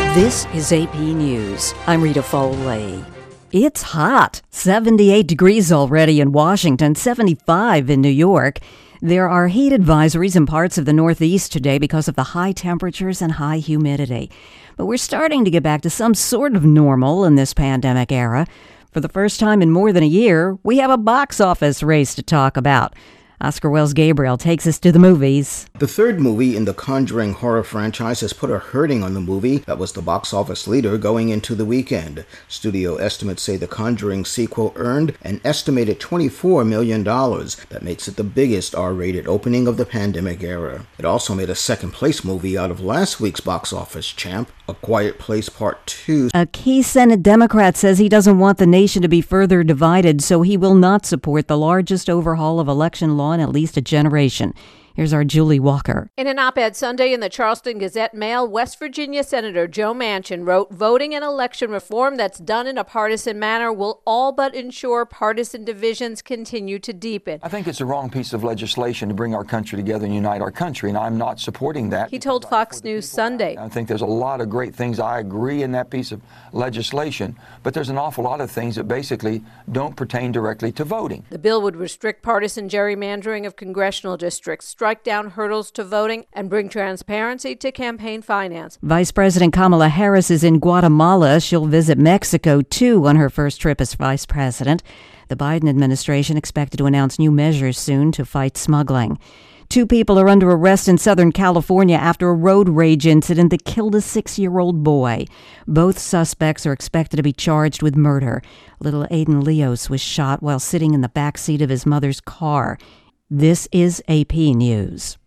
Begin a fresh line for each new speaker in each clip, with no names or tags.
This is AP News. I'm Rita Foley. It's hot. 78 degrees already in Washington, 75 in New York. There are heat advisories in parts of the Northeast today because of the high temperatures and high humidity. But we're starting to get back to some sort of normal in this pandemic era. For the first time in more than a year, we have a box office race to talk about. Oscar Wells Gabriel takes us to the movies.
The third movie in the Conjuring horror franchise has put a hurting on the movie that was the box office leader going into the weekend. Studio estimates say the Conjuring sequel earned an estimated $24 million. That makes it the biggest R-rated opening of the pandemic era. It also made a second-place movie out of last week's box office champ, A Quiet Place Part 2.
A key Senate Democrat says he doesn't want the nation to be further divided, so he will not support the largest overhaul of election law in at least a generation. Here's our Julie Walker.
In an op-ed Sunday in the Charleston Gazette-Mail, West Virginia Senator Joe Manchin wrote, "Voting and election reform that's done in a partisan manner will all but ensure partisan divisions continue to deepen."
I think it's a wrong piece of legislation to bring our country together and unite our country, and I'm not supporting that.
He told Fox News Sunday.
I think there's a lot of great things I agree in that piece of legislation, but there's an awful lot of things that basically don't pertain directly to voting.
The bill would restrict partisan gerrymandering of congressional districts, strike down hurdles to voting, and bring transparency to campaign finance.
Vice President Kamala Harris is in Guatemala. She'll visit Mexico, too, on her first trip as vice president. The Biden administration expected to announce new measures soon to fight smuggling. 2 people are under arrest in Southern California after a road rage incident that killed a 6-year-old boy. Both suspects are expected to be charged with murder. Little Aiden Leos was shot while sitting in the back seat of his mother's car. This is AP News.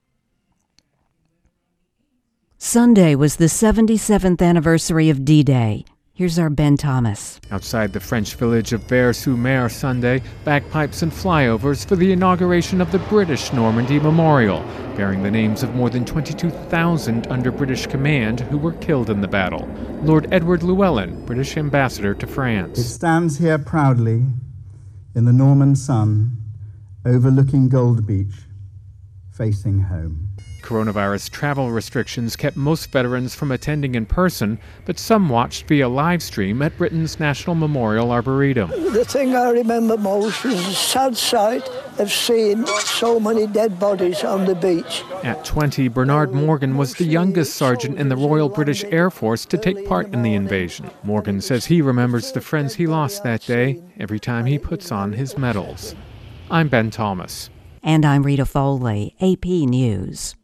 Sunday was the 77th anniversary of D-Day. Here's our Ben Thomas.
Outside the French village of Vers-sur-Mer Sunday, bagpipes and flyovers for the inauguration of the British Normandy Memorial, bearing the names of more than 22,000 under British command who were killed in the battle. Lord Edward Llewellyn, British ambassador to France.
It stands here proudly in the Norman sun, overlooking Gold Beach, facing home.
Coronavirus travel restrictions kept most veterans from attending in person, but some watched via live stream at Britain's National Memorial Arboretum.
The thing I remember most was the sad sight of seeing so many dead bodies on the beach.
At 20, Bernard Morgan was the youngest sergeant in the Royal British Air Force to take part in the invasion. Morgan says he remembers the friends he lost that day every time he puts on his medals. I'm Ben Thomas.
And I'm Rita Foley, AP News.